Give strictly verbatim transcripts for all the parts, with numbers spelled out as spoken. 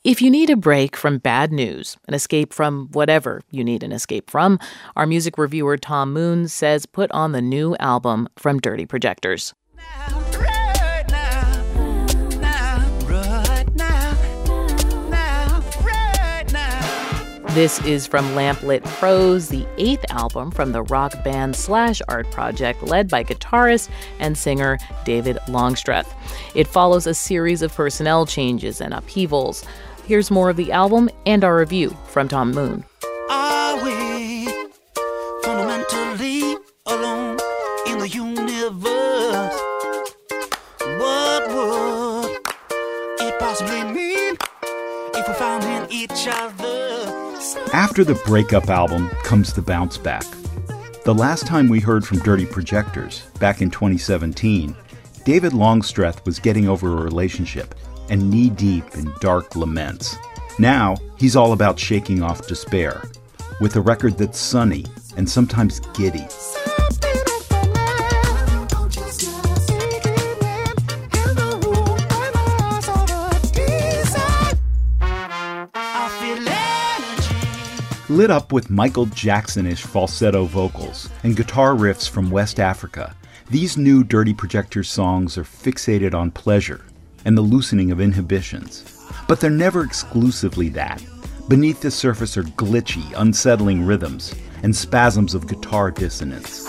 If you need a break from bad news, an escape from whatever you need an escape from, our music reviewer Tom Moon says put on the new album from Dirty Projectors. This is from Lamplit Prose, the eighth album from the rock band slash art project led by guitarist and singer David Longstreth. It follows a series of personnel changes and upheavals. Here's more of the album and our review from Tom Moon. Are we fundamentally alone in the universe? What would it possibly mean if we found in each other? After the breakup album comes the bounce back. The last time we heard from Dirty Projectors, back in twenty seventeen, David Longstreth was getting over a relationship and knee-deep in dark laments. Now, he's all about shaking off despair, with a record that's sunny and sometimes giddy. Lit up with Michael Jackson-ish falsetto vocals and guitar riffs from West Africa, these new Dirty Projectors songs are fixated on pleasure and the loosening of inhibitions. But they're never exclusively that. Beneath the surface are glitchy, unsettling rhythms and spasms of guitar dissonance.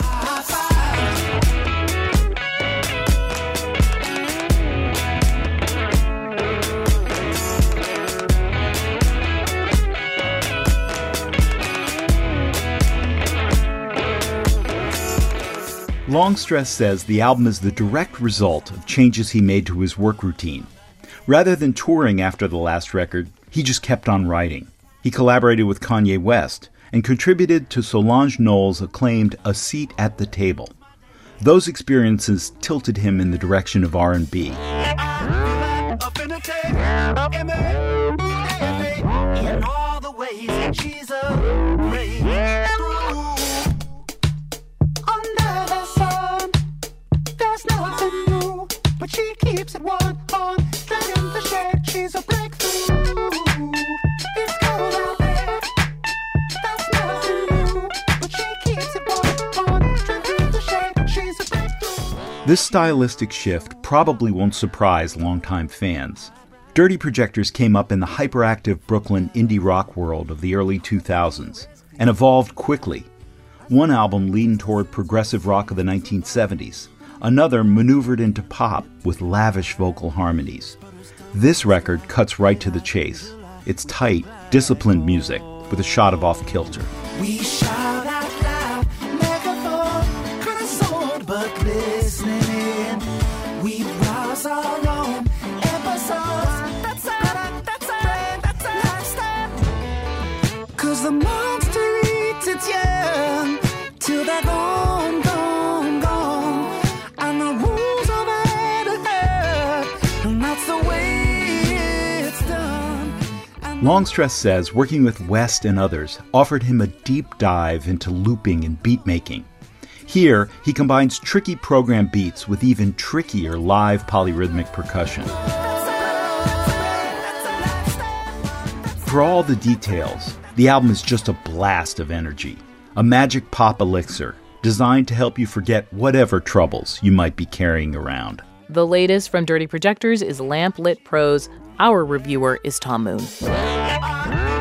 Longstreth says the album is the direct result of changes he made to his work routine. Rather than touring after the last record, he just kept on writing. He collaborated with Kanye West and contributed to Solange Knowles' acclaimed A Seat at the Table. Those experiences tilted him in the direction of R and B. In all the ways she's a but she keeps it one on, dragging the shade, she's a breakthrough. It's cold out there, that's nothing new, but she keeps it one on, dragging the shade, she's a breakthrough. This stylistic shift probably won't surprise longtime fans. Dirty Projectors came up in the hyperactive Brooklyn indie rock world of the early two thousands and evolved quickly. One album leaned toward progressive rock of the nineteen seventies. Another maneuvered into pop with lavish vocal harmonies. This record cuts right to the chase. It's tight, disciplined music with a shot of off-kilter. We shout out loud, megaphone, could have sold, but listening in, we browse our own episodes. That's it, that's it, that's it, lifestyle. Cause the monster eats its young till that bone gone, gone. And the rules of it are heard, and that's the way it's done. And Longstreth says working with West and others offered him a deep dive into looping and beat making. Here, he combines tricky program beats with even trickier live polyrhythmic percussion. For all the details, the album is just a blast of energy, a magic pop elixir designed to help you forget whatever troubles you might be carrying around. The latest from Dirty Projectors is Lamplit Prose. Our reviewer is Tom Moon.